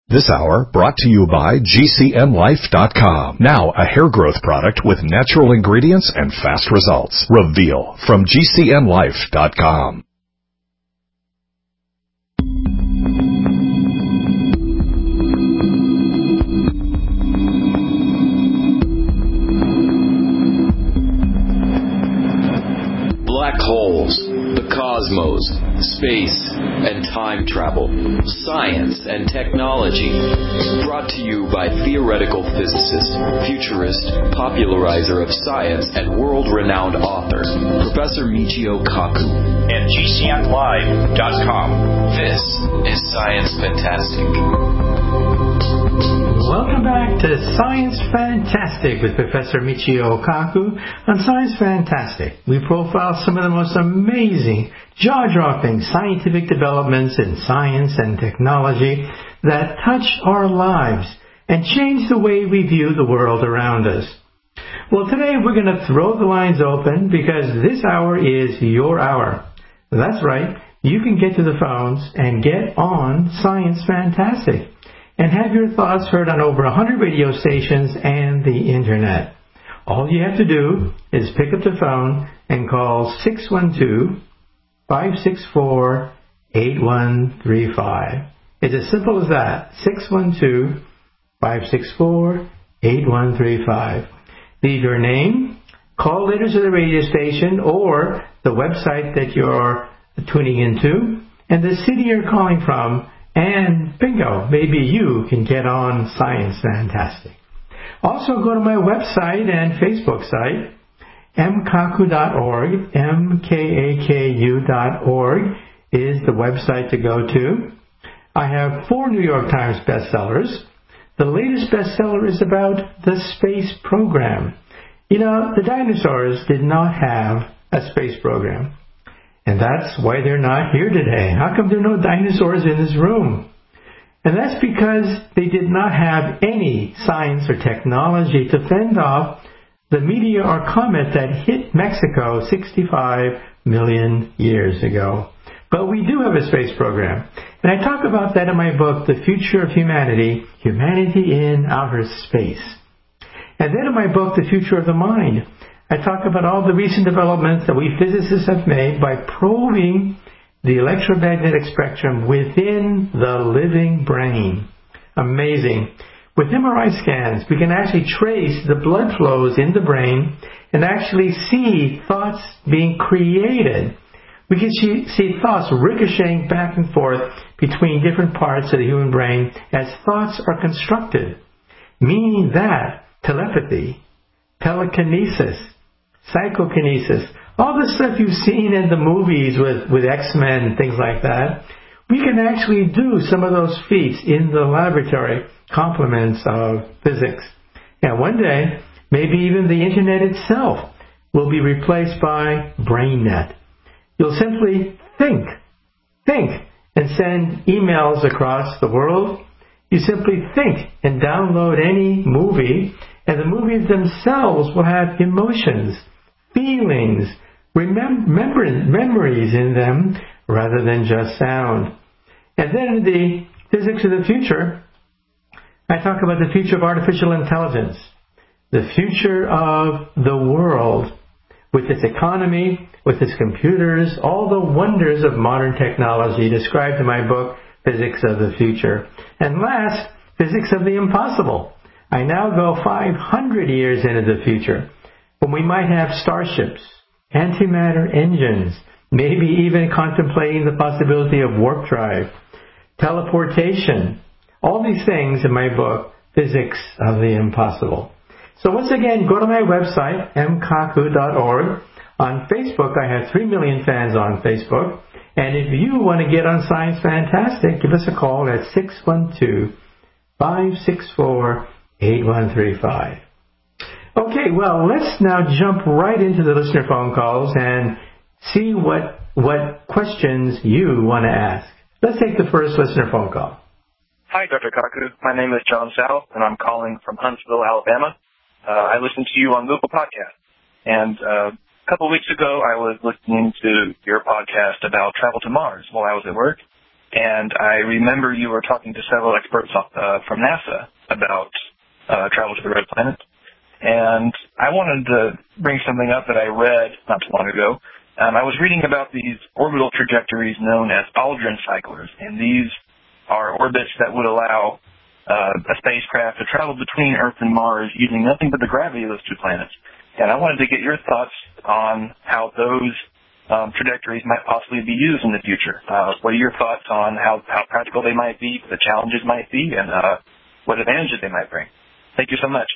This hour brought to you by GCNlife.com. Now a hair growth product with natural ingredients and fast results. Reveal from GCNlife.com. Black holes, the cosmos, space, and time travel, science and technology. Brought to you by theoretical physicist, futurist, popularizer of science, and world-renowned author, Professor Michio Kaku. And GCNlive.com. This is Science Fantastic. Welcome back to Science Fantastic with Professor Michio Kaku. On Science Fantastic, we profile some of the most amazing, jaw-dropping scientific developments in science and technology that touch our lives and change the way we view the world around us. Well, today we're going to throw the lines open because this hour is your hour. That's right, you can get to the phones and get on Science Fantastic and have your thoughts heard on over 100 radio stations and the Internet. All you have to do is pick up the phone and call 612-564-8135. It's as simple as that, 612-564-8135. Leave your name, call letters of the radio station or the website that you're tuning into, and the city you're calling from, and bingo, maybe you can get on Science Fantastic. Also go to my website and Facebook site, mkaku.org, mkaku.org is the website to go to. I have 4 New York Times bestsellers. The latest bestseller is about the space program. You know, the dinosaurs did not have a space program. And that's why they're not here today. How come there are no dinosaurs in this room? And that's because they did not have any science or technology to fend off the meteor or comet that hit Mexico 65 million years ago. But we do have a space program. And I talk about that in my book, The Future of Humanity, Humanity in Outer Space. And then in my book, The Future of the Mind, I talk about all the recent developments that we physicists have made by probing the electromagnetic spectrum within the living brain. Amazing. With MRI scans, we can actually trace the blood flows in the brain and actually see thoughts being created. We can see thoughts ricocheting back and forth between different parts of the human brain as thoughts are constructed, meaning that telepathy, telekinesis, psychokinesis, all the stuff you've seen in the movies with X-Men and things like that, we can actually do some of those feats in the laboratory, complements of physics. And one day, maybe even the Internet itself will be replaced by BrainNet. You'll simply think, and send emails across the world. You simply think and download any movie, and the movies themselves will have emotions, feelings, memories in them rather than just sound. And then in the physics of the future, I talk about the future of artificial intelligence, the future of the world with its economy, with its computers, all the wonders of modern technology described in my book, Physics of the Future. And last, Physics of the Impossible. I now go 500 years into the future, when we might have starships, antimatter engines, maybe even contemplating the possibility of warp drive, teleportation, all these things in my book, Physics of the Impossible. So once again, go to my website, mkaku.org. On Facebook, I have 3 million fans on Facebook. And if you want to get on Science Fantastic, give us a call at 612-564-8135. Okay, well, let's now jump right into the listener phone calls and see what questions you want to ask. Let's take the first listener phone call. Hi, Dr. Kaku. My name is John Sal, and I'm calling from Huntsville, Alabama. I listen to you on Google Podcast. And a couple of weeks ago, I was listening to your podcast about travel to Mars while I was at work. and I remember you were talking to several experts from NASA about travel to the red planet. And I wanted to bring something up that I read not too long ago. I was reading about these orbital trajectories known as Aldrin cyclers, and these are orbits that would allow a spacecraft to travel between Earth and Mars using nothing but the gravity of those two planets. And I wanted to get your thoughts on how those trajectories might possibly be used in the future. What are your thoughts on how practical they might be, what the challenges might be, and what advantages they might bring? Thank you so much.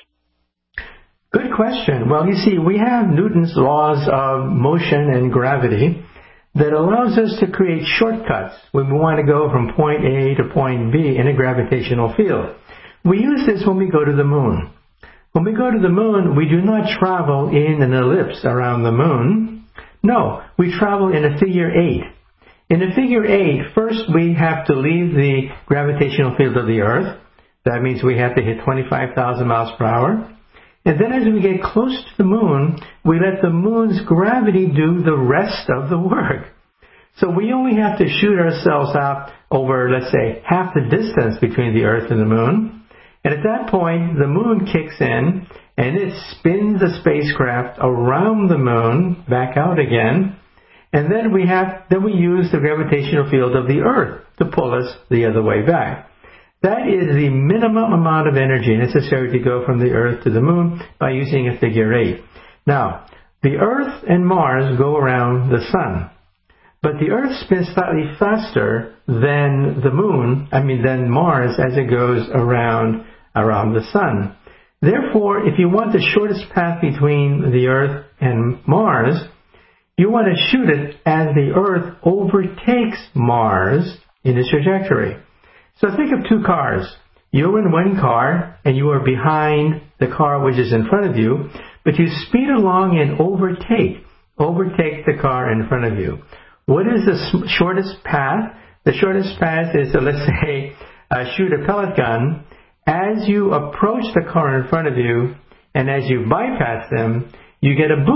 Good question. Well, you see, we have Newton's laws of motion and gravity that allows us to create shortcuts when we want to go from point A to point B in a gravitational field. We use this when we go to the moon. When we go to the moon, we do not travel in an ellipse around the moon. No, we travel in a figure 8. In a figure 8, first we have to leave the gravitational field of the Earth. That means we have to hit 25,000 miles per hour. And then as we get close to the moon, we let the moon's gravity do the rest of the work. So we only have to shoot ourselves out over, let's say, half the distance between the Earth and the moon. And at that point, the moon kicks in, and it spins the spacecraft around the moon, back out again. And then we use the gravitational field of the Earth to pull us the other way back. That is the minimum amount of energy necessary to go from the Earth to the moon by using a figure 8. Now, the Earth and Mars go around the sun, but the Earth spins slightly faster than than Mars as it goes around the sun. Therefore, if you want the shortest path between the Earth and Mars, you want to shoot it as the Earth overtakes Mars in its trajectory. So think of two cars. You're in one car, and you are behind the car which is in front of you, but you speed along and overtake the car in front of you. What is the shortest path? The shortest path is to, let's say, shoot a pellet gun. As you approach the car in front of you, and as you bypass them, you get a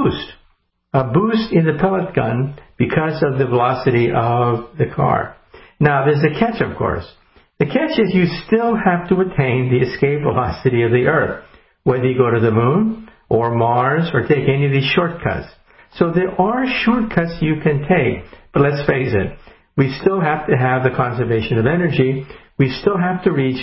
boost in the pellet gun because of the velocity of the car. Now, there's a catch, of course. The catch is you still have to attain the escape velocity of the Earth, whether you go to the moon or Mars or take any of these shortcuts. So there are shortcuts you can take, but let's face it, we still have to have the conservation of energy. We still have to reach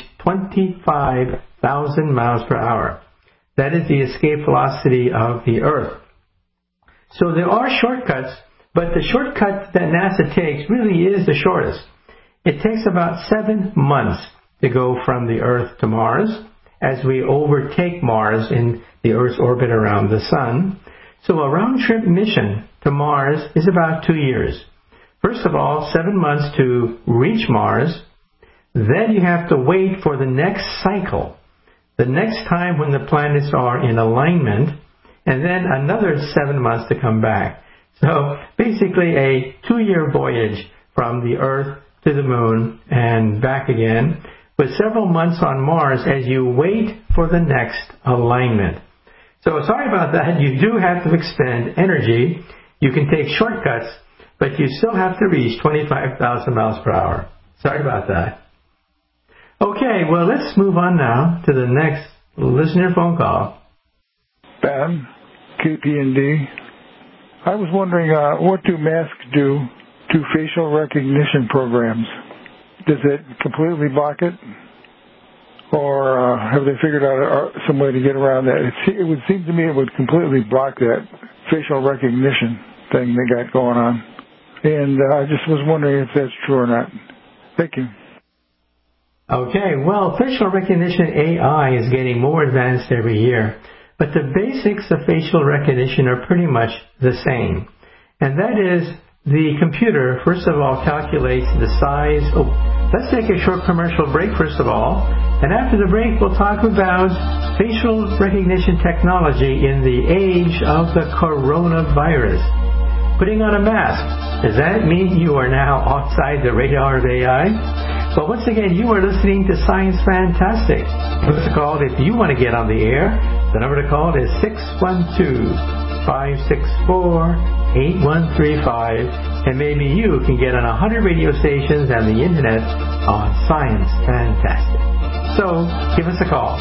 25,000 miles per hour. That is the escape velocity of the Earth. So there are shortcuts, but the shortcut that NASA takes really is the shortest. It takes about 7 months to go from the Earth to Mars as we overtake Mars in the Earth's orbit around the Sun. So a round-trip mission to Mars is about 2 years. First of all, 7 months to reach Mars. Then you have to wait for the next cycle, the next time when the planets are in alignment, and then another 7 months to come back. So basically a 2-year voyage from the Earth to the moon and back again, with several months on Mars as you wait for the next alignment. So sorry about that. You do have to expend energy. You can take shortcuts, but you still have to reach 25,000 miles per hour. Sorry about that. Okay, well, let's move on now to the next listener phone call. Ben, KPND. I was wondering, what do masks do to facial recognition programs? Does it completely block it? Or have they figured out some way to get around that? It would seem to me it would completely block that facial recognition thing they got going on. And I just was wondering if that's true or not. Thank you. Okay, well, facial recognition AI is getting more advanced every year, but the basics of facial recognition are pretty much the same. And that is, the computer, first of all, calculates the size. Let's take a short commercial break, first of all. And after the break, we'll talk about facial recognition technology in the age of the coronavirus. Putting on a mask, does that mean you are now outside the radar of AI? Well, once again, you are listening to Science Fantastic. What's it called? If you want to get on the air, the number to call is 612 562-564-8135, and maybe you can get on 100 radio stations and the internet on Science Fantastic. So, give us a call.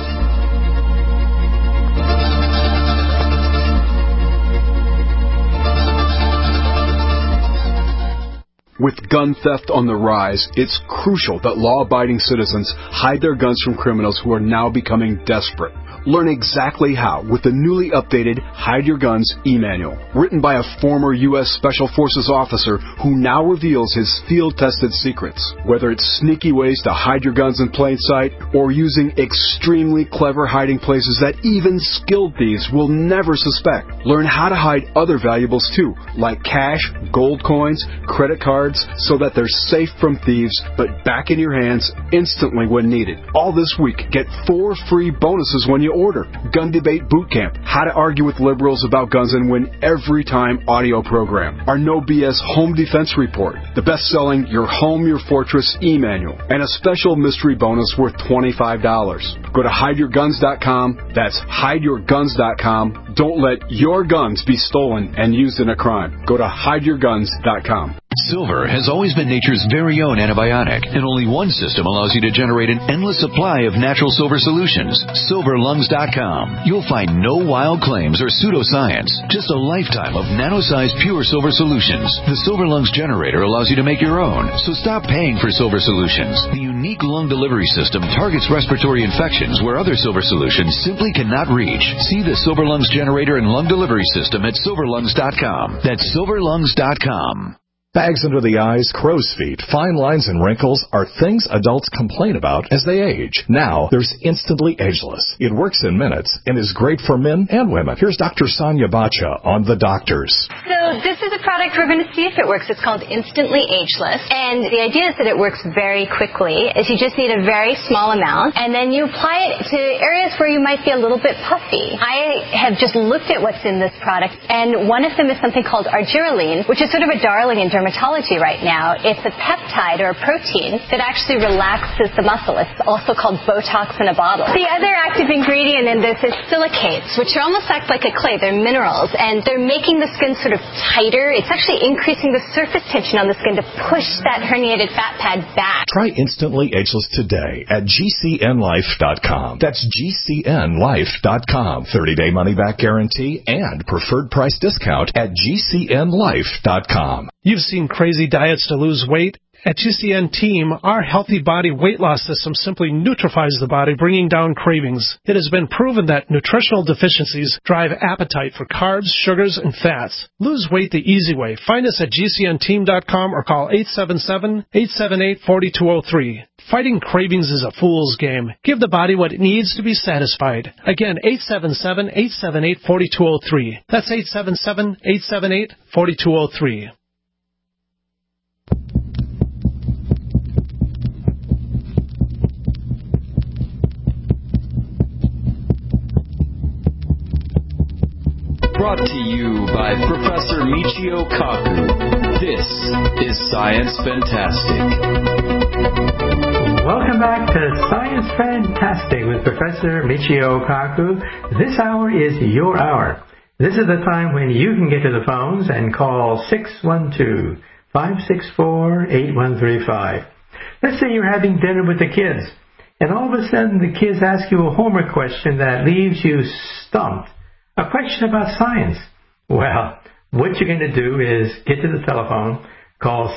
With gun theft on the rise, it's crucial that law-abiding citizens hide their guns from criminals who are now becoming desperate. Learn exactly how with the newly updated Hide Your Guns e-manual, written by a former U.S. Special Forces officer who now reveals his field-tested secrets. Whether it's sneaky ways to hide your guns in plain sight or using extremely clever hiding places that even skilled thieves will never suspect. Learn how to hide other valuables too, like cash, gold coins, credit cards, so that they're safe from thieves but back in your hands instantly when needed. All this week, get 4 free bonuses when you order. Gun Debate Bootcamp, How to Argue with Liberals About Guns and Win Every Time audio program. Our No BS Home Defense Report, the best-selling Your Home, Your Fortress e-manual, and a special mystery bonus worth $25. Go to hideyourguns.com. That's hideyourguns.com. Don't let your guns be stolen and used in a crime. Go to hideyourguns.com. Silver has always been nature's very own antibiotic, and only one system allows you to generate an endless supply of natural silver solutions. SilverLungs.com. You'll find no wild claims or pseudoscience, just a lifetime of nano-sized pure silver solutions. The Silver Lungs generator allows you to make your own, so stop paying for silver solutions. The unique lung delivery system targets respiratory infections where other silver solutions simply cannot reach. See the Silver Lungs generator and lung delivery system at SilverLungs.com. That's SilverLungs.com. Bags under the eyes, crow's feet, fine lines, and wrinkles are things adults complain about as they age. Now, there's Instantly Ageless. It works in minutes and is great for men and women. Here's Dr. Sonia Bacha on The Doctors. So this is a product we're going to see if it works. It's called Instantly Ageless. And the idea is that it works very quickly. Is you just need a very small amount, and then you apply it to areas where you might be a little bit puffy. I have just looked at what's in this product, and one of them is something called argireline, which is sort of a darling in dermatology right now. It's a peptide or a protein that actually relaxes the muscle. It's also called Botox in a bottle. The other active ingredient in this is silicates, which are almost act like a clay. They're minerals, and they're making the skin sort of tighter. It's actually increasing the surface tension on the skin to push that herniated fat pad back. Try Instantly Ageless today at GCNlife.com. That's GCNlife.com. 30-day money-back guarantee and preferred price discount at GCNlife.com. You've seen crazy diets to lose weight. At GCN Team, our Healthy Body Weight Loss System simply neutralizes the body, bringing down cravings. It has been proven that nutritional deficiencies drive appetite for carbs, sugars, and fats. Lose weight the easy way. Find us at GCNteam.com or call 877-878-4203. Fighting cravings is a fool's game. Give the body what it needs to be satisfied. Again, 877-878-4203. That's 877-878-4203. Brought to you by Professor Michio Kaku. This is Science Fantastic. Welcome back to Science Fantastic with Professor Michio Kaku. This hour is your hour. This is the time when you can get to the phones and call 612-564-8135. Let's say you're having dinner with the kids, and all of a sudden the kids ask you a homework question that leaves you stumped. A question about science. Well, what you're going to do is get to the telephone, call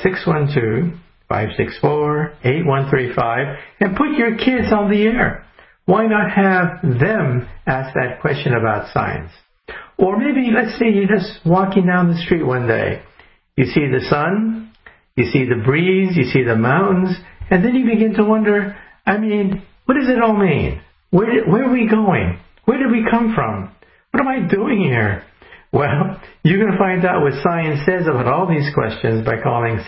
612-564-8135, and put your kids on the air. Why not have them ask that question about science? Or maybe, let's say you're just walking down the street one day. You see the sun, you see the breeze, you see the mountains, and then you begin to wonder, what does it all mean? Where are we going? Where did we come from? What am I doing here? Well, you're going to find out what science says about all these questions by calling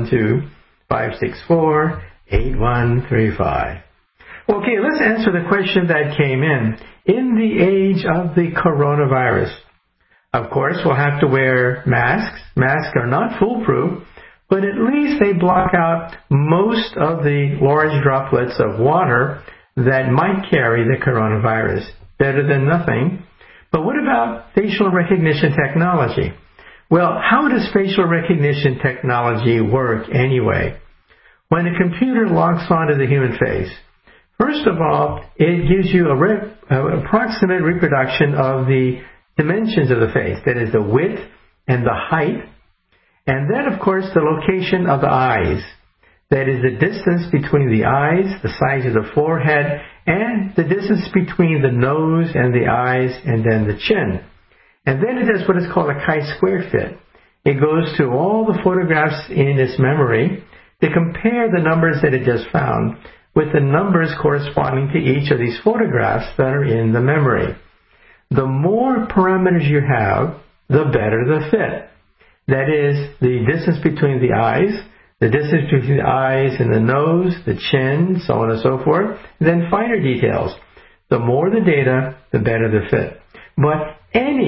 612-564-8135. Okay, let's answer the question that came in. In the age of the coronavirus, of course, we'll have to wear masks. Masks are not foolproof, but at least they block out most of the large droplets of water that might carry the coronavirus. Better than nothing. But what about facial recognition technology? Well, how does facial recognition technology work anyway? When a computer locks onto the human face, first of all, it gives you an approximate reproduction of the dimensions of the face, that is the width and the height, and then, of course, the location of the eyes. That is the distance between the eyes, the size of the forehead, and the distance between the nose and the eyes, and then the chin. And then it does what is called a chi-square fit. It goes to all the photographs in its memory to compare the numbers that it just found with the numbers corresponding to each of these photographs that are in the memory. The more parameters you have, the better the fit. That is, the distance between the eyes, the distance between the eyes and the nose, the chin, so on and so forth, and then finer details. The more the data, the better the fit. But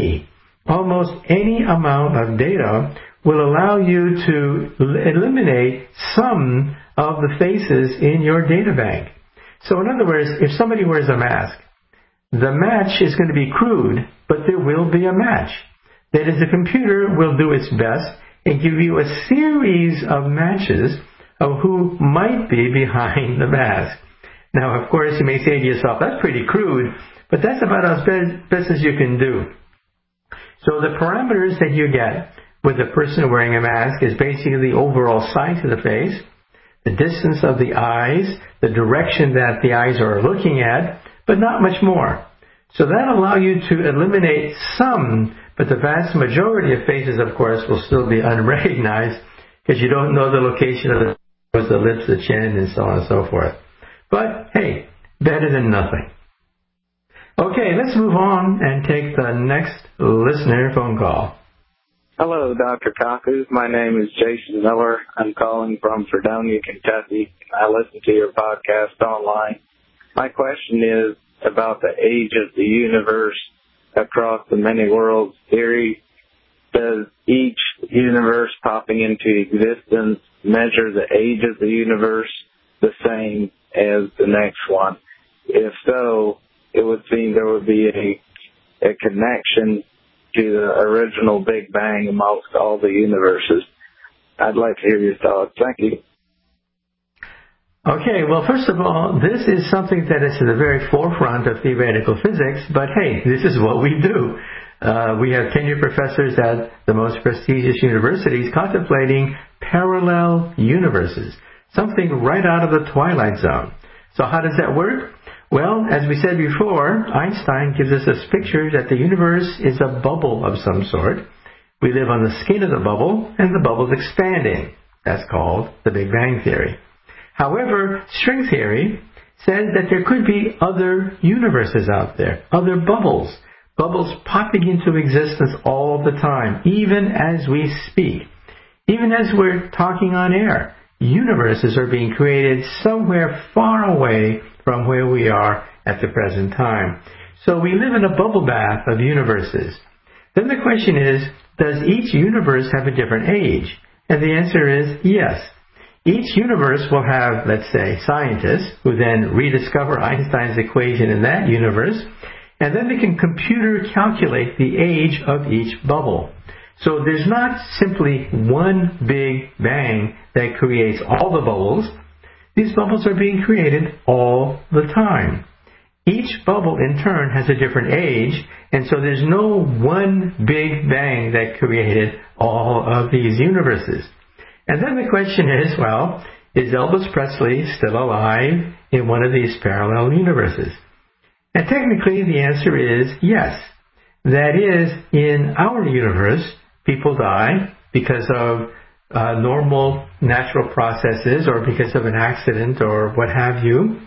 almost any amount of data will allow you to eliminate some of the faces in your data bank. So in other words, if somebody wears a mask, the match is going to be crude, but there will be a match. That is, the computer will do its best and give you a series of matches of who might be behind the mask. Now, of course, you may say to yourself, that's pretty crude, but that's about as best as you can do. So the parameters that you get with a person wearing a mask is basically the overall size of the face, the distance of the eyes, the direction that the eyes are looking at, but not much more. So that allows you to eliminate some, but the vast majority of faces, of course, will still be unrecognized because you don't know the location of the nose, the lips, the chin, and so on and so forth. But, hey, better than nothing. Okay, let's move on and take the next listener phone call. Hello, Dr. Kaku. My name is Jason Miller. I'm calling from Fredonia, Kentucky. I listen to your podcast online. My question is about the age of the universe across the many worlds theory. Does each universe popping into existence measure the age of the universe the same as the next one? If so, it would seem there would be a connection to the original Big Bang amongst all the universes. I'd like to hear your thoughts. Thank you. Okay, well, first of all, this is something that is at the very forefront of theoretical physics, but hey, this is what we do. We have tenured professors at the most prestigious universities contemplating parallel universes, something right out of the Twilight Zone. So how does that work? Well, as we said before, Einstein gives us this picture that the universe is a bubble of some sort. We live on the skin of the bubble, and the bubble is expanding. That's called the Big Bang Theory. However, string theory says that there could be other universes out there, other bubbles popping into existence all the time, even as we speak. Even as we're talking on air, universes are being created somewhere far away from where we are at the present time. So we live in a bubble bath of universes. Then the question is, does each universe have a different age? And the answer is yes. Each universe will have, let's say, scientists who then rediscover Einstein's equation in that universe, and then they can computer calculate the age of each bubble. So there's not simply one big bang that creates all the bubbles. These bubbles are being created all the time. Each bubble, in turn, has a different age, and so there's no one big bang that created all of these universes. And then the question is, well, is Elvis Presley still alive in one of these parallel universes? And technically, the answer is yes. That is, in our universe, people die because of normal natural processes or because of an accident or what have you.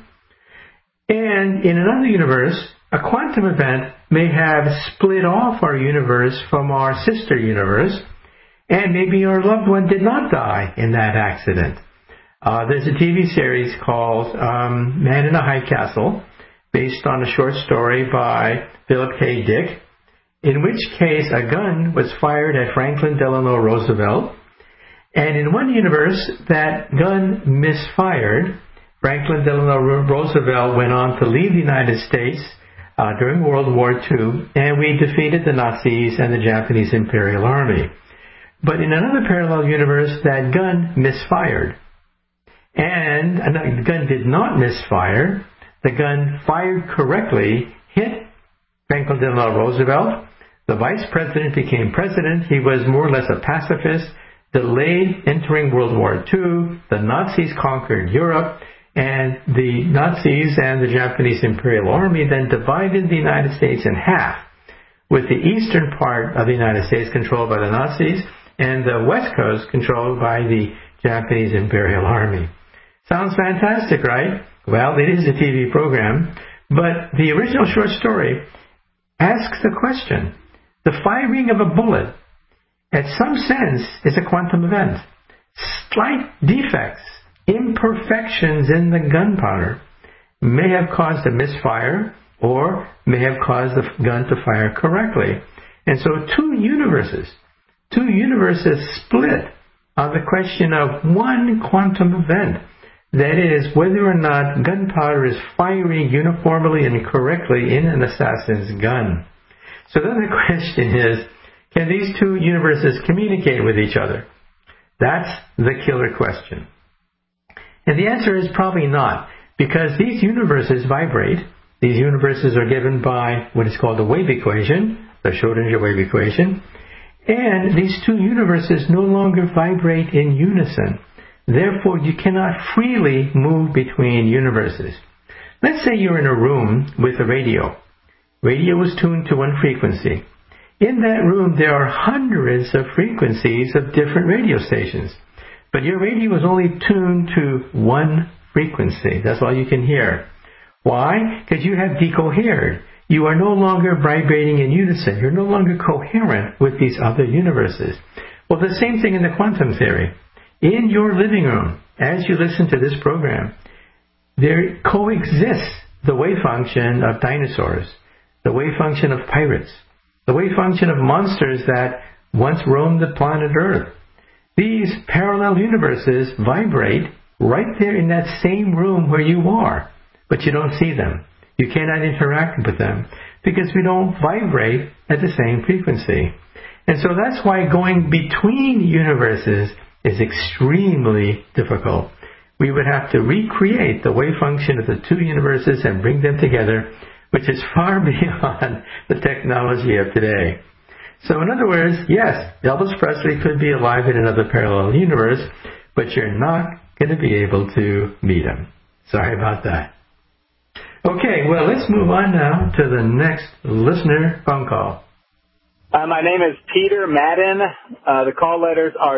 And in another universe, a quantum event may have split off our universe from our sister universe, and maybe our loved one did not die in that accident. There's a TV series called Man in a High Castle, based on a short story by Philip K. Dick, in which case a gun was fired at Franklin Delano Roosevelt, and in one universe that gun misfired. Franklin Delano Roosevelt went on to leave the United States during World War II, and we defeated the Nazis and the Japanese Imperial Army. But in another parallel universe, that gun misfired. And the gun did not misfire. The gun fired correctly, hit Franklin Delano Roosevelt. The vice president became president. He was more or less a pacifist, delayed entering World War II. The Nazis conquered Europe, and the Nazis and the Japanese Imperial Army then divided the United States in half, with the eastern part of the United States controlled by the Nazis and the west coast controlled by the Japanese Imperial Army. Sounds fantastic, right? Well, it is a TV program, but the original short story asks the question. The firing of a bullet, at some sense, is a quantum event. Slight defects, imperfections in the gunpowder may have caused a misfire or may have caused the gun to fire correctly. And so two universes split on the question of one quantum event. That is, whether or not gunpowder is firing uniformly and correctly in an assassin's gun. So then the question is, can these two universes communicate with each other? That's the killer question. And the answer is probably not, because these universes vibrate. These universes are given by what is called the wave equation, the Schrodinger wave equation. And these two universes no longer vibrate in unison. Therefore, you cannot freely move between universes. Let's say you're in a room with a radio. Radio is tuned to one frequency. In that room, there are hundreds of frequencies of different radio stations. But your radio is only tuned to one frequency. That's all you can hear. Why? Because you have decohered. You are no longer vibrating in unison. You're no longer coherent with these other universes. Well, the same thing in the quantum theory. In your living room, as you listen to this program, there coexists the wave function of dinosaurs, the wave function of pirates, the wave function of monsters that once roamed the planet Earth. These parallel universes vibrate right there in that same room where you are, but you don't see them. You cannot interact with them because we don't vibrate at the same frequency. And so that's why going between universes is extremely difficult. We would have to recreate the wave function of the two universes and bring them together, which is far beyond the technology of today. So in other words, yes, Elvis Presley could be alive in another parallel universe, but you're not going to be able to meet him. Sorry about that. Okay, well, let's move on now to the next listener phone call. My name is Peter Madden. The call letters are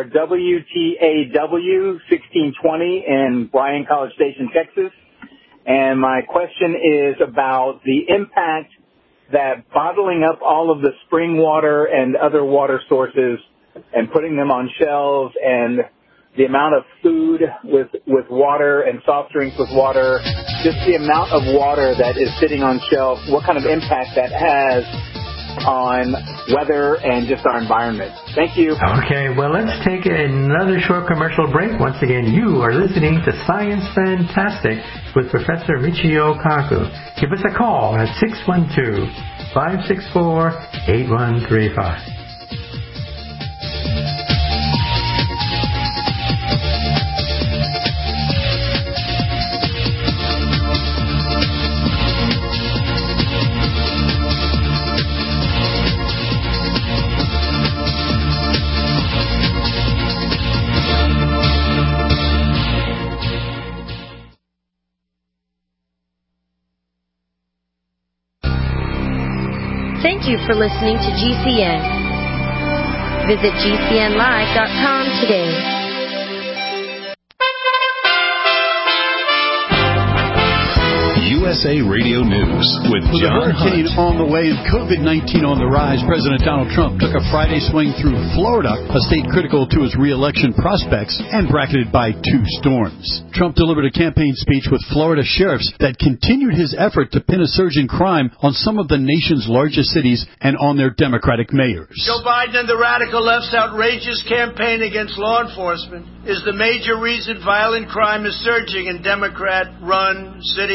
WTAW 1620 in Bryan College Station, Texas. And my question is about the impact that bottling up all of the spring water and other water sources and putting them on shelves and the amount of food with water and soft drinks with water, just the amount of water that is sitting on shelves, what kind of impact that has on weather and just our environment. Thank you. Okay, well, let's take another short commercial break. Once again, you are listening to Science Fantastic with Professor Michio Kaku. Give us a call at 612-564-8135. Thank you for listening to GCN. Visit GCNlive.com today. USA Radio News with John Hunt. With a hurricane on the way and COVID-19 on the rise, President Donald Trump took a Friday swing through Florida, a state critical to his re-election prospects and bracketed by two storms. Trump delivered a campaign speech with Florida sheriffs that continued his effort to pin a surge in crime on some of the nation's largest cities and on their Democratic mayors. Joe Biden and the radical left's outrageous campaign against law enforcement is the major reason violent crime is surging in Democrat-run cities.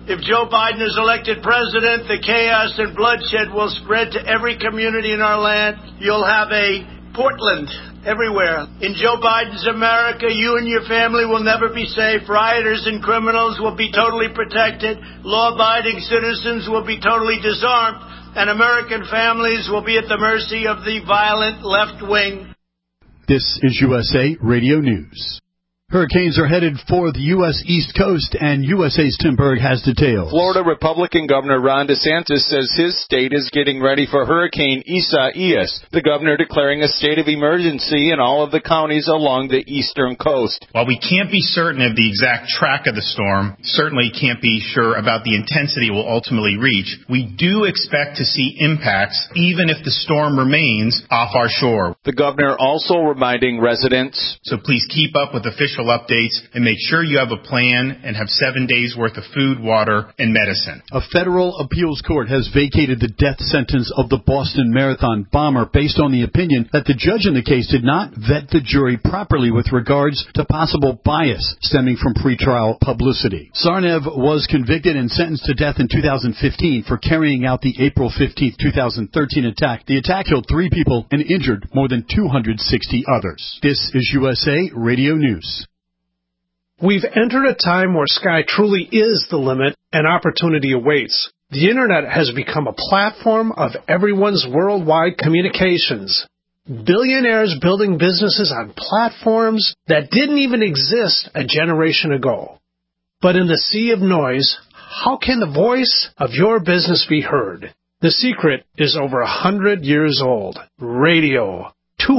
If Joe Biden is elected president, the chaos and bloodshed will spread to every community in our land. You'll have a Portland everywhere. In Joe Biden's America, you and your family will never be safe. Rioters and criminals will be totally protected. Law-abiding citizens will be totally disarmed. And American families will be at the mercy of the violent left wing. This is USA Radio News. Hurricanes are headed for the U.S. East Coast, and USA's Tim Berg has details. Florida Republican Governor Ron DeSantis says his state is getting ready for Hurricane Isaias, the governor declaring a state of emergency in all of the counties along the eastern coast. While we can't be certain of the exact track of the storm, certainly can't be sure about the intensity it will ultimately reach, we do expect to see impacts even if the storm remains off our shore. The governor also reminding residents, so please keep up with official updates and make sure you have a plan and have 7 days worth of food, water, and medicine. A federal appeals court has vacated the death sentence of the Boston Marathon bomber based on the opinion that the judge in the case did not vet the jury properly with regards to possible bias stemming from pretrial publicity. Sarnev was convicted and sentenced to death in 2015 for carrying out the April 15, 2013 attack. The attack killed 3 people and injured more than 260 others. This is USA Radio News. We've entered a time where sky truly is the limit and opportunity awaits. The Internet has become a platform of everyone's worldwide communications. Billionaires building businesses on platforms that didn't even exist a generation ago. But in the sea of noise, how can the voice of your business be heard? The secret is over 100 years old. Radio.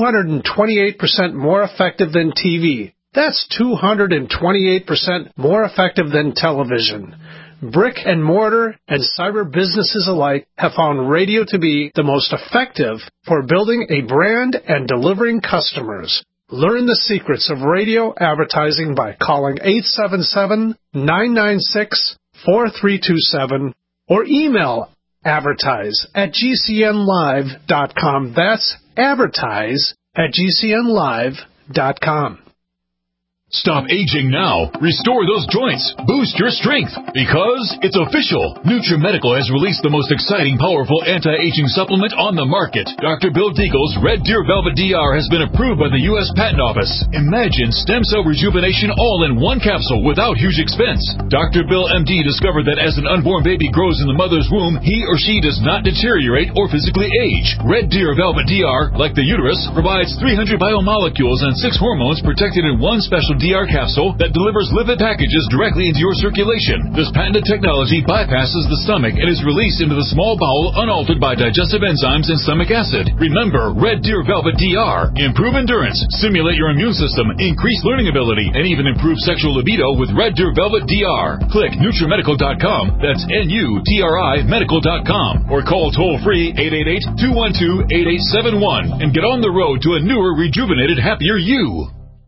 228% more effective than TV. That's 228% more effective than television. Brick and mortar and cyber businesses alike have found radio to be the most effective for building a brand and delivering customers. Learn the secrets of radio advertising by calling 877-996-4327 or email advertise@gcnlive.com. That's advertise@gcnlive.com. Stop aging now. Restore those joints. Boost your strength. Because it's official. NutriMedical has released the most exciting, powerful anti-aging supplement on the market. Dr. Bill Deagle's Red Deer Velvet DR has been approved by the U.S. Patent Office. Imagine stem cell rejuvenation all in one capsule without huge expense. Dr. Bill MD discovered that as an unborn baby grows in the mother's womb, he or she does not deteriorate or physically age. Red Deer Velvet DR, like the uterus, provides 300 biomolecules and 6 hormones protected in one special DR capsule that delivers lipid packages directly into your circulation. This patented technology bypasses the stomach and is released into the small bowel unaltered by digestive enzymes and stomach acid. Remember, Red Deer Velvet DR. Improve endurance, stimulate your immune system, increase learning ability, and even improve sexual libido with Red Deer Velvet DR. Click NutriMedical.com, that's NUTRI Medical.com, or call toll-free 888-212-8871 and get on the road to a newer, rejuvenated, happier you.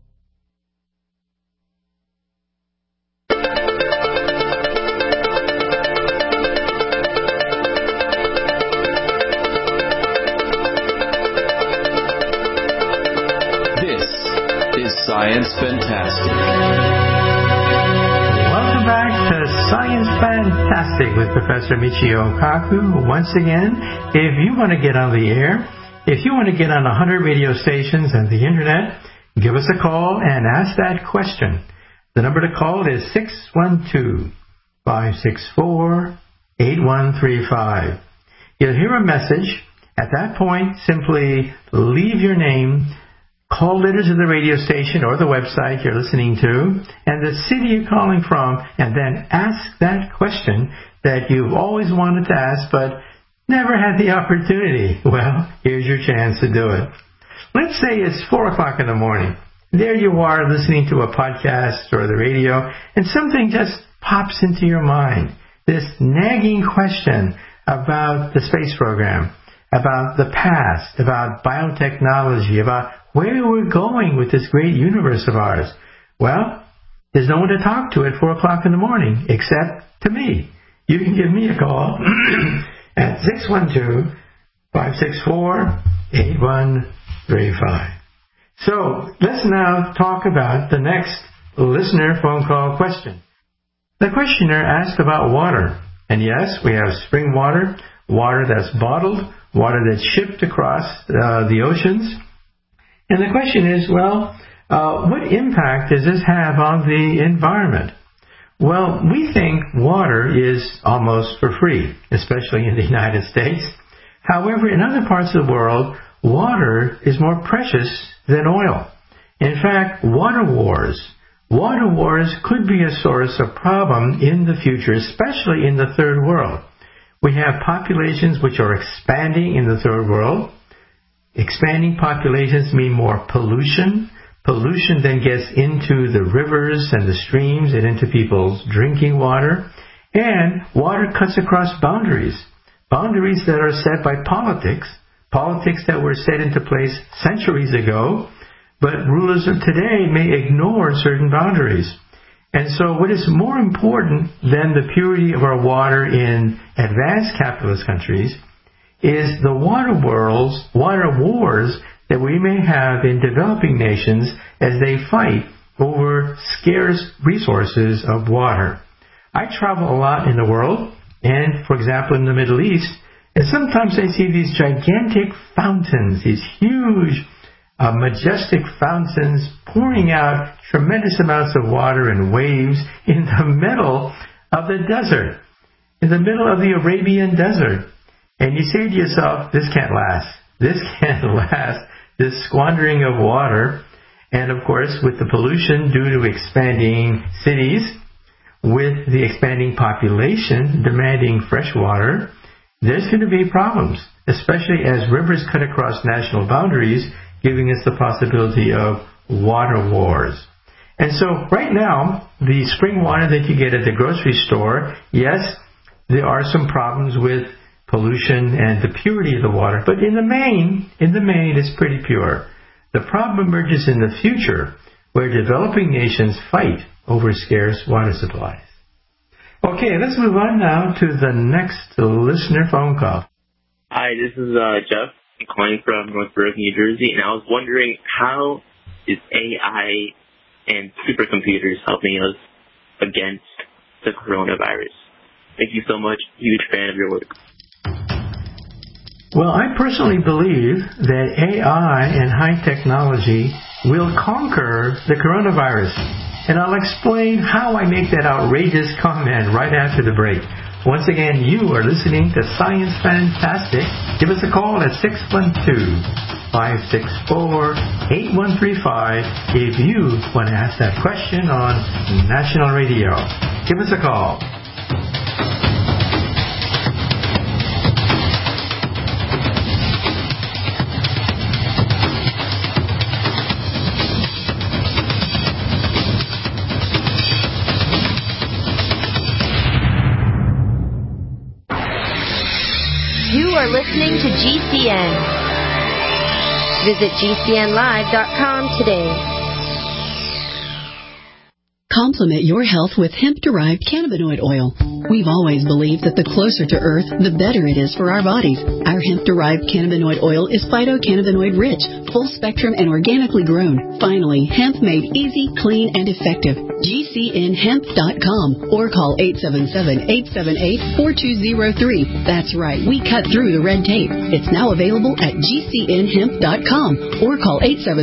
Science Fantastic. Welcome back to Science Fantastic with Professor Michio Kaku. Once again, if you want to get on the air, if you want to get on 100 radio stations and the Internet, give us a call and ask that question. The number to call is 612-564-8135. You'll hear a message. At that point, simply leave your name, call letters of the radio station or the website you're listening to, and the city you're calling from, and then ask that question that you've always wanted to ask but never had the opportunity. Well, here's your chance to do it. Let's say it's 4 o'clock in the morning. There you are listening to a podcast or the radio, and something just pops into your mind. This nagging question about the space program, about the past, about biotechnology, about where we're going with this great universe of ours. Well, there's no one to talk to at 4 o'clock in the morning except to me. You can give me a call at 612-564-8135. So let's now talk about the next listener phone call question. The questioner asked about water. And yes, we have spring water, water that's bottled, water that's shipped across the oceans. And the question is, well, what impact does this have on the environment? Well, we think water is almost for free, especially in the United States. However, in other parts of the world, water is more precious than oil. In fact, water wars could be a source of problem in the future, especially in the third world. We have populations which are expanding in the third world. Expanding populations mean more pollution. Pollution then gets into the rivers and the streams and into people's drinking water. And water cuts across boundaries. Boundaries that are set by politics. Politics that were set into place centuries ago. But rulers of today may ignore certain boundaries. And so what is more important than the purity of our water in advanced capitalist countries is the water wars that we may have in developing nations as they fight over scarce resources of water. I travel a lot in the world, and for example in the Middle East, and sometimes I see these gigantic fountains, these huge majestic fountains pouring out tremendous amounts of water and waves in the middle of the desert, in the middle of the Arabian desert. And you say to yourself, this can't last. This can't last, this squandering of water. And of course, with the pollution due to expanding cities, with the expanding population demanding fresh water, there's going to be problems, especially as rivers cut across national boundaries, giving us the possibility of water wars. And so right now, the spring water that you get at the grocery store, yes, there are some problems with pollution and the purity of the water, but in the main, it's pretty pure. The problem emerges in the future, where developing nations fight over scarce water supplies. Okay, let's move on now to the next listener phone call. Hi, this is Jeff. I'm calling from Northbrook, New Jersey, and I was wondering, how is AI and supercomputers helping us against the coronavirus? Thank you so much. Huge fan of your work. Well, I personally believe that AI and high technology will conquer the coronavirus. And I'll explain how I make that outrageous comment right after the break. Once again, you are listening to Science Fantastic. Give us a call at 612-564-8135 if you want to ask that question on national radio. Give us a call. Listening to GCN. Visit GCNlive.com today. Complement your health with hemp-derived cannabinoid oil. We've always believed that the closer to Earth, the better it is for our bodies. Our hemp-derived cannabinoid oil is phytocannabinoid-rich, full-spectrum, and organically grown. Finally, hemp made easy, clean, and effective. GCNhemp.com or call 877-878-4203. That's right, we cut through the red tape. It's now available at GCNhemp.com or call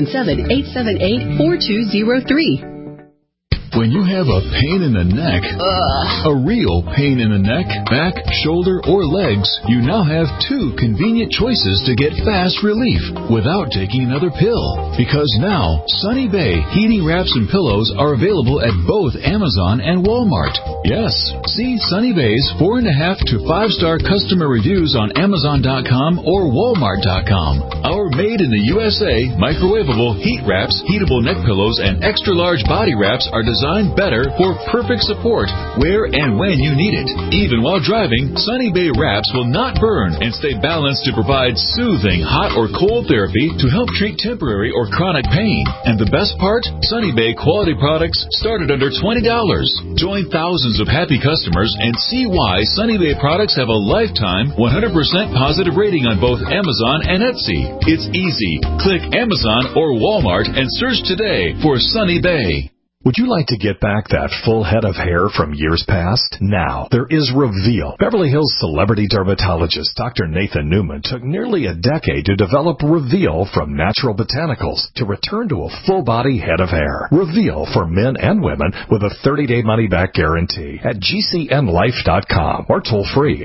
877-878-4203. When you have a pain in the neck, a real pain in the neck, back, shoulder, or legs, you now have two convenient choices to get fast relief without taking another pill. Because now, Sunny Bay heating wraps and pillows are available at both Amazon and Walmart. Yes, see Sunny Bay's 4.5 to 5-star customer reviews on Amazon.com or Walmart.com. Our made in the USA microwavable heat wraps, heatable neck pillows, and extra large body wraps are designed better for perfect support where and when you need it. Even while driving, Sunny Bay wraps will not burn and stay balanced to provide soothing hot or cold therapy to help treat temporary or chronic pain. And the best part? Sunny Bay quality products start at under $20. Join thousands of happy customers and see why Sunny Bay products have a lifetime 100% positive rating on both Amazon and Etsy. It's easy. Click Amazon or Walmart and search today for Sunny Bay. Would you like to get back that full head of hair from years past? Now, there is Reveal. Beverly Hills celebrity dermatologist Dr. Nathan Newman took nearly a decade to develop Reveal from natural botanicals to return to a full-body head of hair. Reveal for men and women with a 30-day money-back guarantee at GCNlife.com or toll-free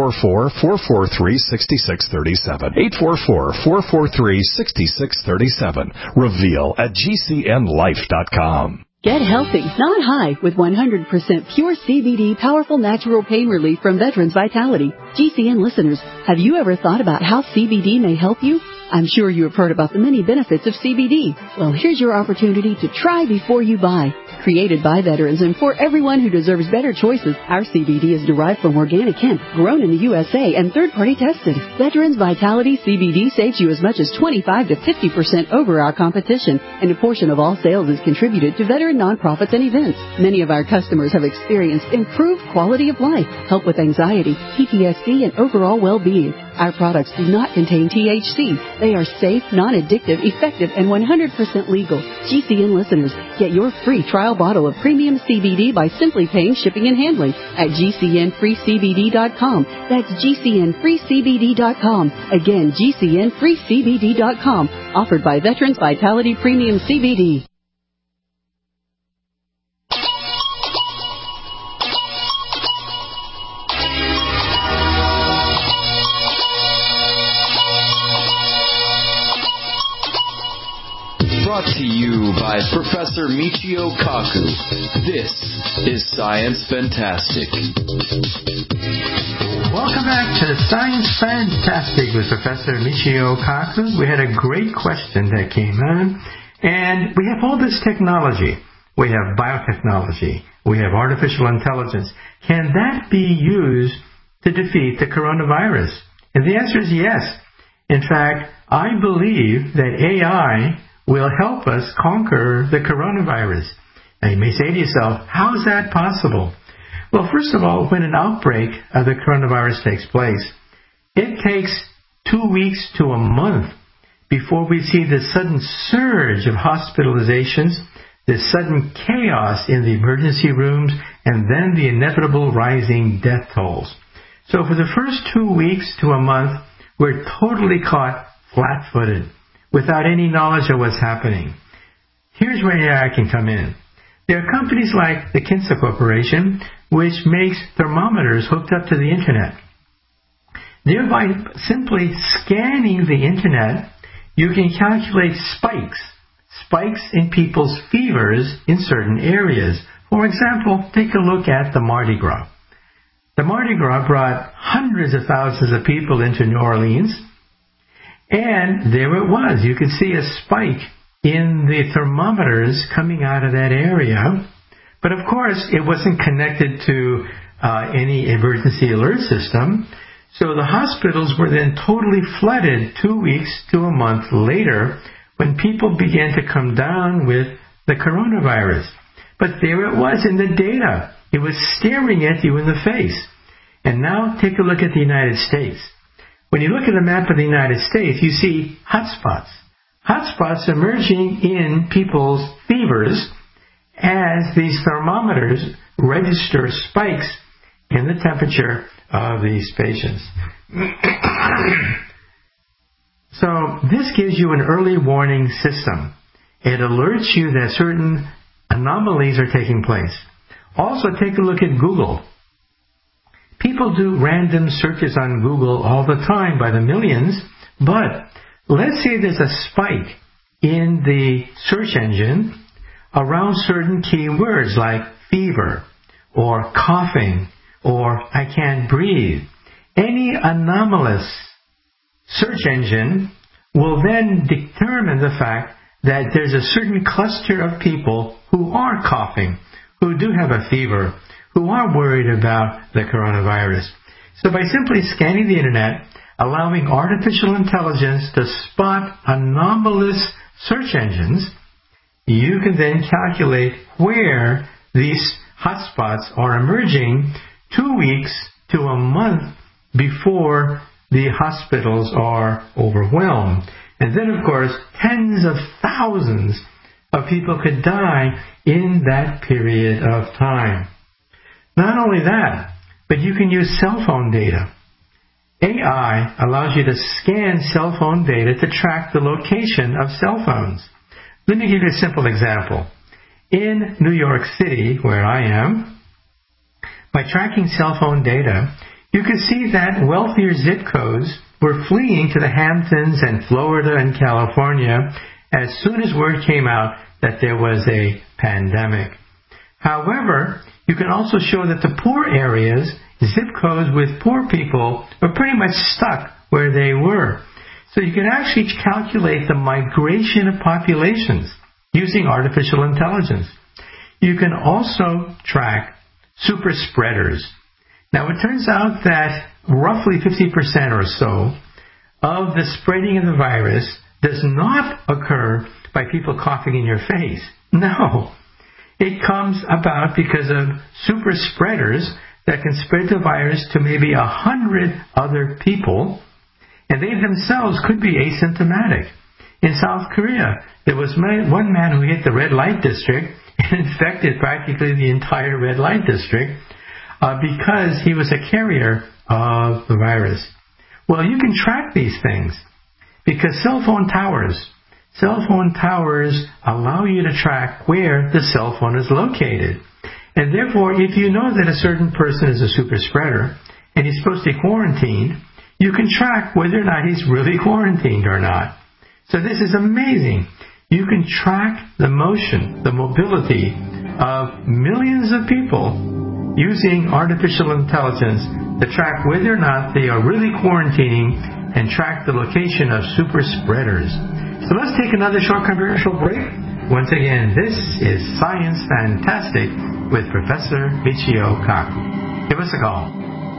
844-443-6637. 844-443-6637. Reveal at GCNlife.com. Get healthy, not high, with 100% pure CBD powerful natural pain relief from Veterans Vitality. GCN listeners, have you ever thought about how CBD may help you? I'm sure you have heard about the many benefits of CBD. Well, here's your opportunity to try before you buy. Created by veterans and for everyone who deserves better choices, our CBD is derived from organic hemp, grown in the USA and third-party tested. Veterans Vitality CBD saves you as much as 25 to 50% over our competition, and a portion of all sales is contributed to veteran nonprofits and events. Many of our customers have experienced improved quality of life, help with anxiety, PTSD, and overall well-being. Our products do not contain THC. They are safe, non-addictive, effective, and 100% legal. GCN listeners, get your free trial bottle of premium CBD by simply paying shipping and handling at GCNFreeCBD.com. That's GCNFreeCBD.com. Again, GCNFreeCBD.com. Offered by Veterans Vitality Premium CBD. Brought to you by Professor Michio Kaku. This is Science Fantastic. Welcome back to Science Fantastic with Professor Michio Kaku. We had a great question that came in, and we have all this technology. We have biotechnology. We have artificial intelligence. Can that be used to defeat the coronavirus? And the answer is yes. In fact, I believe that AI will help us conquer the coronavirus. Now you may say to yourself, how is that possible? Well, first of all, when an outbreak of the coronavirus takes place, it takes 2 weeks to a month before we see the sudden surge of hospitalizations, the sudden chaos in the emergency rooms, and then the inevitable rising death tolls. So for the first 2 weeks to a month, we're totally caught flat-footed, without any knowledge of what's happening. Here's where AI can come in. There are companies like the Kinsa Corporation, which makes thermometers hooked up to the Internet. Thereby, simply scanning the Internet, you can calculate spikes in people's fevers in certain areas. For example, take a look at the Mardi Gras. The Mardi Gras brought hundreds of thousands of people into New Orleans, and there it was. You could see a spike in the thermometers coming out of that area. But of course, it wasn't connected to any emergency alert system. So the hospitals were then totally flooded 2 weeks to a month later when people began to come down with the coronavirus. But there it was in the data. It was staring at you in the face. And now take a look at the United States. When you look at a map of the United States, you see hotspots. Hotspots emerging in people's fevers as these thermometers register spikes in the temperature of these patients. So this gives you an early warning system. It alerts you that certain anomalies are taking place. Also, take a look at Google. People do random searches on Google all the time by the millions, but let's say there's a spike in the search engine around certain keywords like fever or coughing or I can't breathe. Any anomalous search engine will then determine the fact that there's a certain cluster of people who are coughing, who do have a fever, who are worried about the coronavirus. So by simply scanning the Internet, allowing artificial intelligence to spot anomalous search engines, you can then calculate where these hotspots are emerging 2 weeks to a month before the hospitals are overwhelmed. And then, of course, tens of thousands of people could die in that period of time. Not only that, but you can use cell phone data. AI allows you to scan cell phone data to track the location of cell phones. Let me give you a simple example. In New York City, where I am, by tracking cell phone data, you can see that wealthier zip codes were fleeing to the Hamptons and Florida and California as soon as word came out that there was a pandemic. However, you can also show that the poor areas, zip codes with poor people, were pretty much stuck where they were. So you can actually calculate the migration of populations using artificial intelligence. You can also track super spreaders. Now, it turns out that roughly 50% or so of the spreading of the virus does not occur by people coughing in your face. No. It comes about because of super spreaders that can spread the virus to maybe 100 other people, and they themselves could be asymptomatic. In South Korea, there was one man who hit the red light district and infected practically the entire red light district because he was a carrier of the virus. Well, you can track these things because cell phone towers allow you to track where the cell phone is located. And therefore, if you know that a certain person is a super spreader and he's supposed to be quarantined, you can track whether or not he's really quarantined or not. So this is amazing. You can track the motion, the mobility of millions of people using artificial intelligence to track whether or not they are really quarantining and track the location of super spreaders. So let's take another short commercial break. Once again, this is Science Fantastic with Professor Michio Kaku. Give us a call.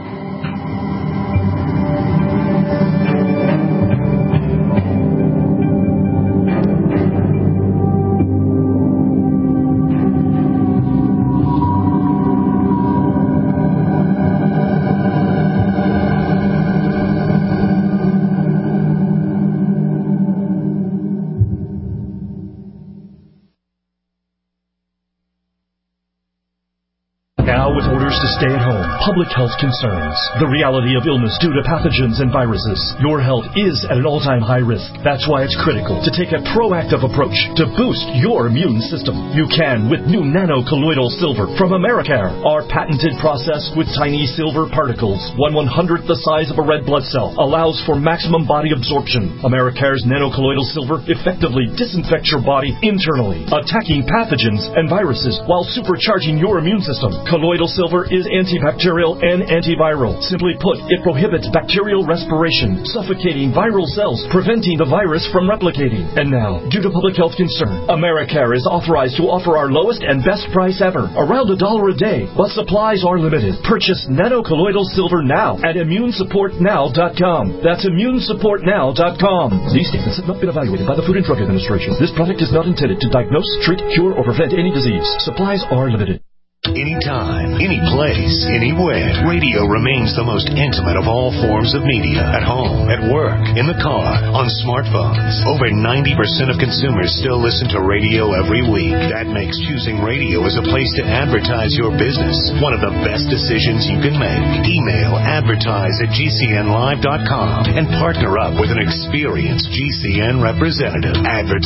Stay at home. Public health concerns. The reality of illness due to pathogens and viruses. Your health is at an all-time high risk. That's why it's critical to take a proactive approach to boost your immune system. You can with new nano-colloidal silver from Americare. Our patented process with tiny silver particles, 1/100th the size of a red blood cell, allows for maximum body absorption. Americare's nano-colloidal silver effectively disinfects your body internally, attacking pathogens and viruses while supercharging your immune system. Colloidal silver is antibacterial and antiviral. Simply put, it prohibits bacterial respiration, suffocating viral cells, preventing the virus from replicating. And now, due to public health concern, Americare is authorized to offer our lowest and best price ever, around $1 a day, but supplies are limited. Purchase nano-colloidal silver now at immunesupportnow.com. That's immunesupportnow.com. These statements have not been evaluated by the Food and Drug Administration. This product is not intended to diagnose, treat, cure, or prevent any disease. Supplies are limited. Anytime, any place, anywhere, radio remains the most intimate of all forms of media. At home, at work, in the car, on smartphones. Over 90% of consumers still listen to radio every week. That makes choosing radio as a place to advertise your business one of the best decisions you can make. Email advertise@gcnlive.com and partner up with an experienced GCN representative.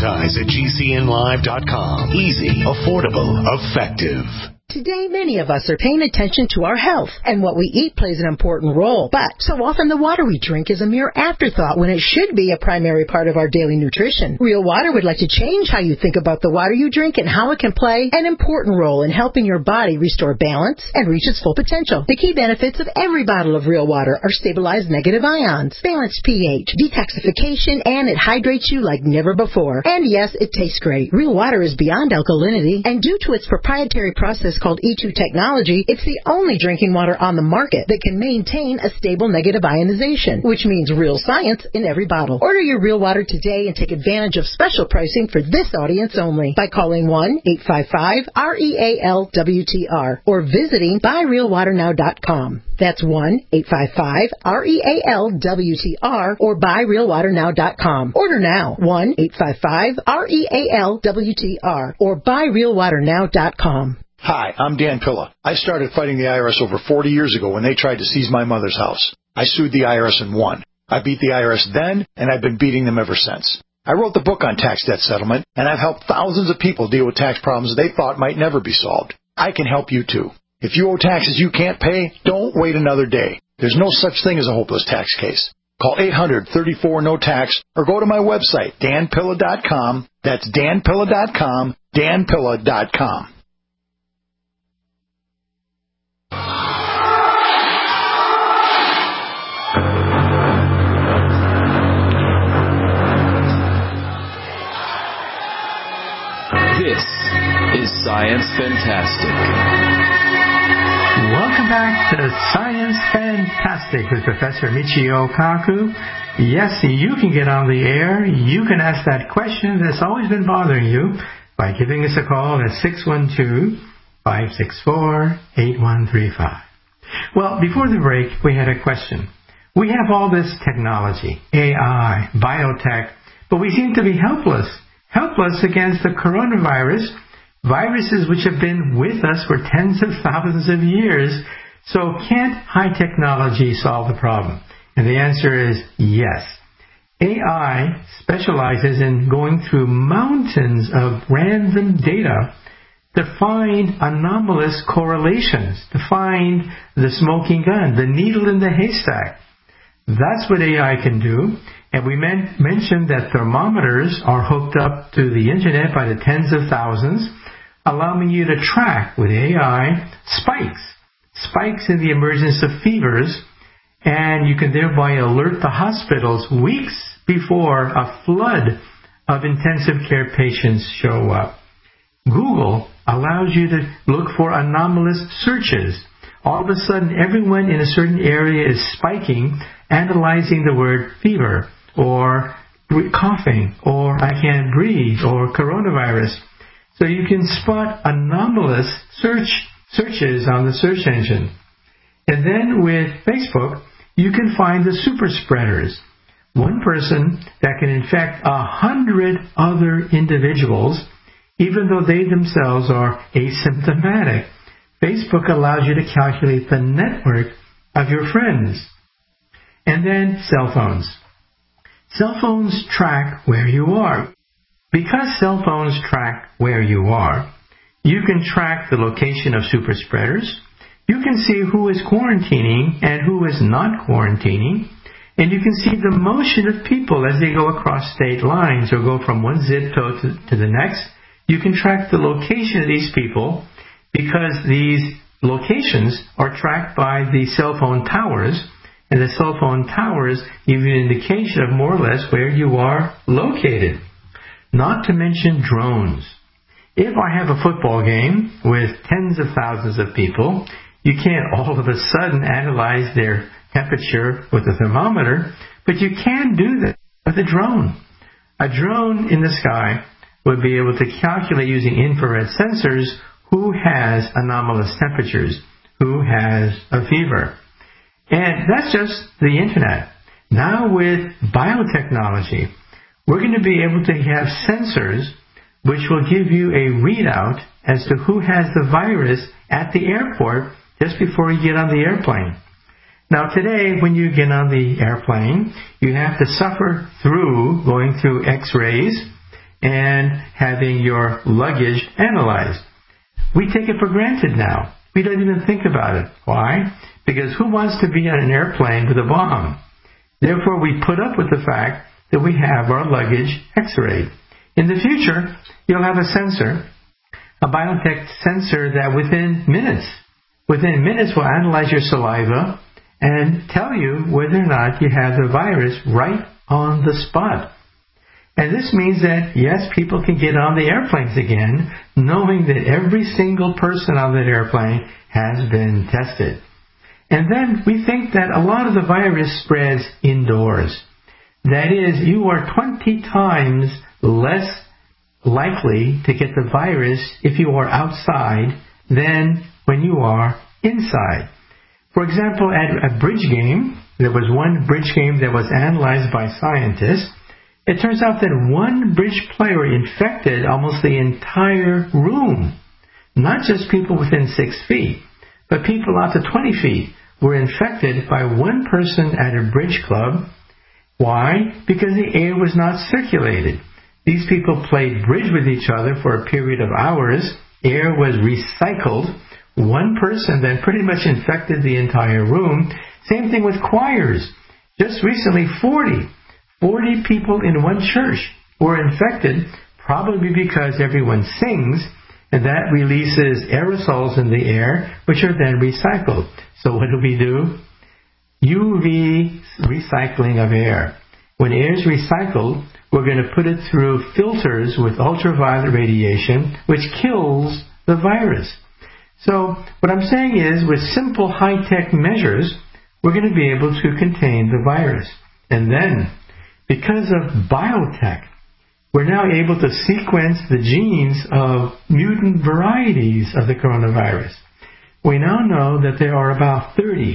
Advertise@gcnlive.com. Easy, affordable, effective. Today, many of us are paying attention to our health, and what we eat plays an important role. But so often the water we drink is a mere afterthought when it should be a primary part of our daily nutrition. Real Water would like to change how you think about the water you drink and how it can play an important role in helping your body restore balance and reach its full potential. The key benefits of every bottle of Real Water are stabilized negative ions, balanced pH, detoxification, and it hydrates you like never before. And yes, it tastes great. Real Water is beyond alkalinity, and due to its proprietary process called E2 technology, it's the only drinking water on the market that can maintain a stable negative ionization, which means real science in every bottle. Order your Real Water today and take advantage of special pricing for this audience only by calling 1-855-REAL-WTR or visiting buyrealwaternow.com. That's 1-855-REAL-WTR or buyrealwaternow.com. Order now, 1-855-REAL-WTR or buyrealwaternow.com. Hi, I'm Dan Pilla. I started fighting the IRS over 40 years ago when they tried to seize my mother's house. I sued the IRS and won. I beat the IRS then, and I've been beating them ever since. I wrote the book on tax debt settlement, and I've helped thousands of people deal with tax problems they thought might never be solved. I can help you too. If you owe taxes you can't pay, don't wait another day. There's no such thing as a hopeless tax case. Call 800-34-NO-TAX or go to my website, danpilla.com. That's danpilla.com, danpilla.com. This is Science Fantastic. Welcome back to Science Fantastic with Professor Michio Kaku. Yes, you can get on the air. You can ask that question that's always been bothering you by giving us a call at 612-564-8135. Well, before the break, we had a question. We have all this technology, AI, biotech, but we seem to be helpless against the coronavirus, viruses which have been with us for tens of thousands of years. So can't high technology solve the problem? And the answer is yes. AI specializes in going through mountains of random data to find anomalous correlations, to find the smoking gun, the needle in the haystack. That's what AI can do. And we mentioned that thermometers are hooked up to the internet by the tens of thousands, allowing you to track with AI spikes in the emergence of fevers, and you can thereby alert the hospitals weeks before a flood of intensive care patients show up. Google allows you to look for anomalous searches. All of a sudden, everyone in a certain area is spiking, analyzing the word fever, or coughing, or I can't breathe, or coronavirus. So you can spot anomalous searches on the search engine. And then with Facebook, you can find the super spreaders. One person that can infect 100 other individuals, even though they themselves are asymptomatic. Facebook allows you to calculate the network of your friends. And then cell phones. Cell phones track where you are. Because cell phones track where you are, you can track the location of super spreaders. You can see who is quarantining and who is not quarantining. And you can see the motion of people as they go across state lines or go from one zip code to the next. You can track the location of these people because these locations are tracked by the cell phone towers. And the cell phone towers give you an indication of more or less where you are located. Not to mention drones. If I have a football game with tens of thousands of people, you can't all of a sudden analyze their temperature with a thermometer, but you can do that with a drone. A drone in the sky would be able to calculate using infrared sensors who has anomalous temperatures, who has a fever. And that's just the internet. Now with biotechnology, we're going to be able to have sensors which will give you a readout as to who has the virus at the airport just before you get on the airplane. Now today, when you get on the airplane, you have to suffer through going through x-rays and having your luggage analyzed. We take it for granted now. We don't even think about it. Why? Because who wants to be on an airplane with a bomb? Therefore, we put up with the fact that we have our luggage x-rayed. In the future, you'll have a sensor, a biotech sensor that within minutes will analyze your saliva and tell you whether or not you have the virus right on the spot. And this means that, yes, people can get on the airplanes again, knowing that every single person on that airplane has been tested. And then we think that a lot of the virus spreads indoors. That is, you are 20 times less likely to get the virus if you are outside than when you are inside. For example, at a bridge game, there was one bridge game that was analyzed by scientists. It turns out that one bridge player infected almost the entire room. Not just people within 6 feet, but people out to 20 feet were infected by one person at a bridge club. Why? Because the air was not circulated. These people played bridge with each other for a period of hours. Air was recycled. One person then pretty much infected the entire room. Same thing with choirs. Just recently, 40 people in one church were infected, probably because everyone sings, and that releases aerosols in the air, which are then recycled. So what do? UV recycling of air. When air is recycled, we're going to put it through filters with ultraviolet radiation, which kills the virus. So what I'm saying is, with simple high-tech measures, we're going to be able to contain the virus. And then, because of biotech, we're now able to sequence the genes of mutant varieties of the coronavirus. We now know that there are about 30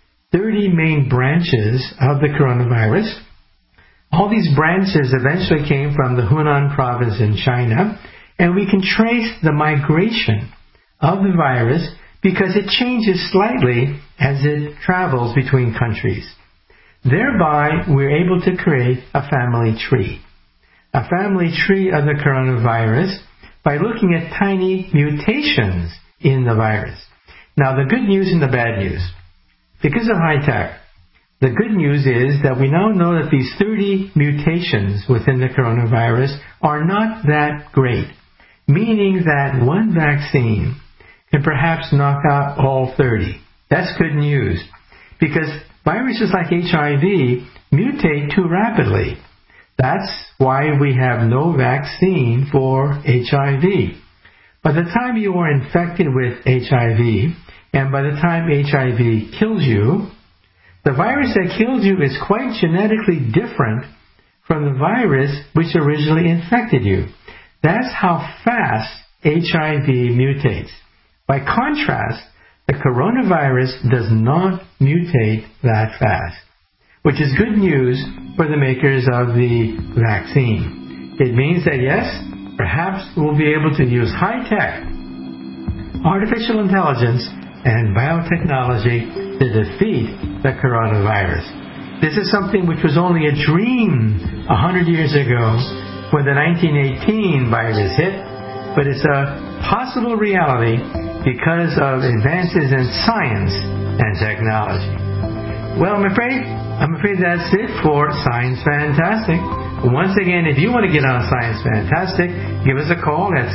main branches of the coronavirus. All these branches eventually came from the Hunan province in China, and we can trace the migration of the virus because it changes slightly as it travels between countries. Thereby, we're able to create a family tree. A family tree of the coronavirus by looking at tiny mutations in the virus. Now, the good news and the bad news. Because of high tech, the good news is that we now know that these 30 mutations within the coronavirus are not that great, meaning that one vaccine can perhaps knock out all 30. That's good news, because viruses like HIV mutate too rapidly. That's why we have no vaccine for HIV. By the time you are infected with HIV, and by the time HIV kills you, the virus that kills you is quite genetically different from the virus which originally infected you. That's how fast HIV mutates. By contrast, the coronavirus does not mutate that fast, which is good news for the makers of the vaccine. It means that, yes, perhaps we'll be able to use high-tech, artificial intelligence, and biotechnology to defeat the coronavirus. This is something which was only a dream 100 years ago when the 1918 virus hit, but it's a possible reality because of advances in science and technology. Well, I'm afraid that's it for Science Fantastic. Once again, if you want to get on Science Fantastic, give us a call at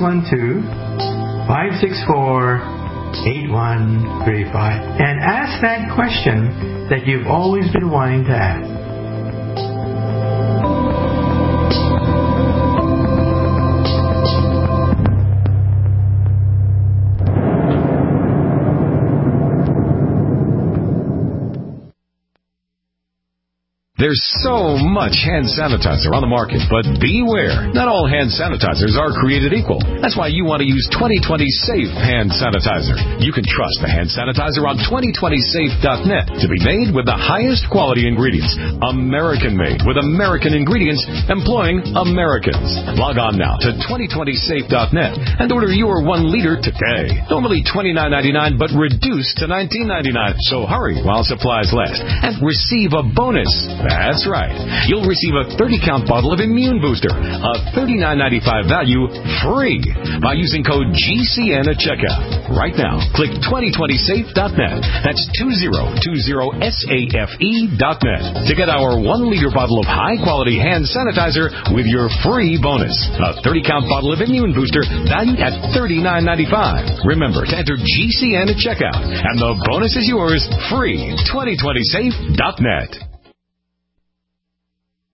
612-564-8135 and ask that question that you've always been wanting to ask. There's so much hand sanitizer on the market, but beware. Not all hand sanitizers are created equal. That's why you want to use 2020 Safe Hand Sanitizer. You can trust the hand sanitizer on 2020safe.net to be made with the highest quality ingredients. American-made with American ingredients employing Americans. Log on now to 2020safe.net and order your 1 liter today. Normally $29.99, but reduced to $19.99. So hurry while supplies last and receive a bonus. That's right. You'll receive a 30-count bottle of Immune Booster, a $39.95 value, free by using code GCN at checkout. Right now, click 2020safe.net. That's 2020safe.net to get our 1 liter bottle of high-quality hand sanitizer with your free bonus. A 30-count bottle of Immune Booster valued at $39.95. Remember to enter GCN at checkout, and the bonus is yours, free. 2020safe.net.